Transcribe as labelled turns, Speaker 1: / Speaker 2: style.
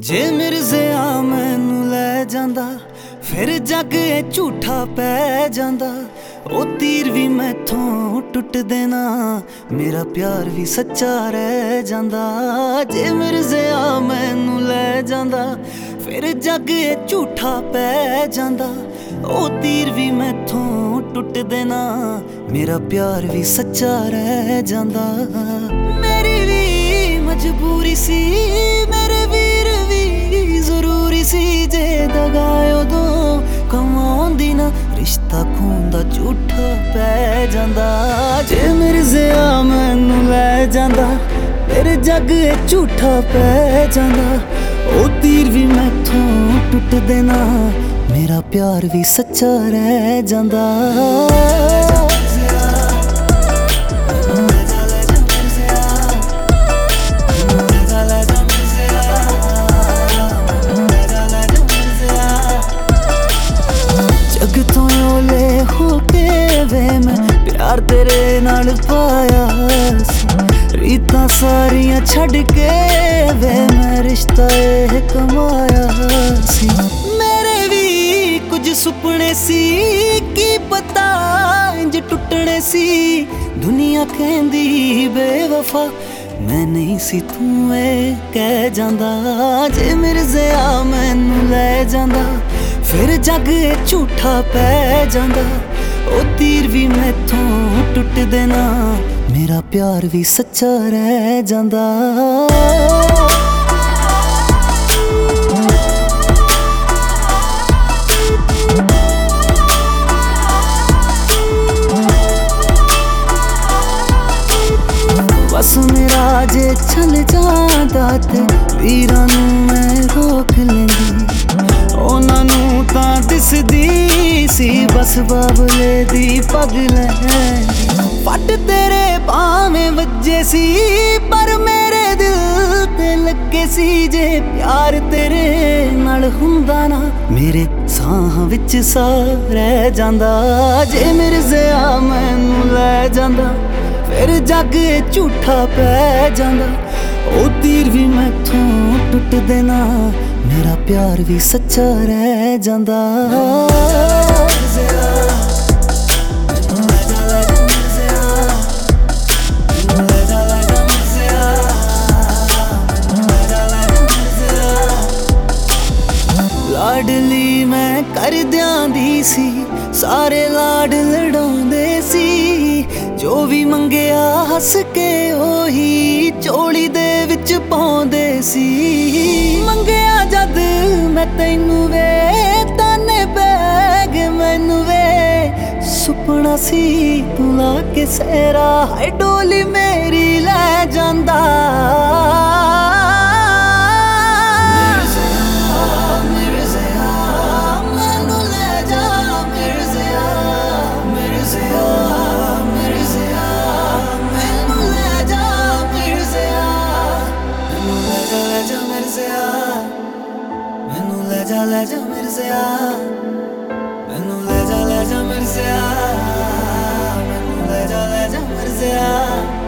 Speaker 1: जे मिर्ज़िया मैनू लै जांदा फिर जग झूठा पै जांदा। ओ तीर भी मैथों टुट देना, मेरा प्यार भी सच्चा रह जांदा। जे मिर्ज़िया मैनू लै जांदा फिर जग झूठा पै जांदा। ओ तीर भी मैथों टुट देना, मेरा प्यार भी सच्चा रह जांदा। मेरी भी मजबूरी सी, मेरे वीर भी जरूरी सी। जे दगाए उदों कमाउंदी ना, रिश्ता खून दा झूठा पै जांदा। जे मिर्ज़िया मैनू लै जांदा फिर जग झूठा पै जांदा। ओ तीर भी मैथों टुट देना, मेरा प्यार भी सच्चा रह जांदा। जग तो ओले होके वे मैं प्यार तेरे नाल पाया सी। रीतां सारियां छड़ के वे मैं रिश्ता ये कमाया सी। मेरे भी कुछ सुपने सी, की पता इंज टुटने सी। दुनिया कहंदी बेवफा मैं नहीं सी, तू ए कह जांदा। जे मिर्ज़िया मैनू लै जांदा फिर जग झूठा पै जांदा। ओ तीर भी मैथों टुट देना, मेरा प्यार भी सच्चा रह जांदा। बस मेरा जे चल जांदा ते वीरां नू मैं रोक लैंदी। उन्हां नू तां दिसदी सी बस बाबले दी पग लैंदी। फट तेरे भावें वज्जे सी पर मेरे दिल ते लगे सी। जे प्यार तेरे नाल हुंदा ना, मेरे साहां विच साह रह जांदा। जे मिर्ज़िया मैनू लै जांदा फिर जग झूठा पै जांदा। ओ तीर भी मैथों टुट देना, मेरा प्यार भी सच्चा रह जांदा। लाडली मैं कर दियांदी सी, सारे लाड लड़ाउंदे सी। जो भी मंगिया हस के ओही झोली दे विच पाउंदे सी। मंगिया जद मैं तैनू वे ताने पै गए मैनू वे। सुपना सी तू ला के सेरा, हाय डोली मेरी लै जांदा। मैनू लै जा मिर्ज़िया, मैनू लै जा मिर्ज़िया, मैनू लै जा मिर्ज़िया।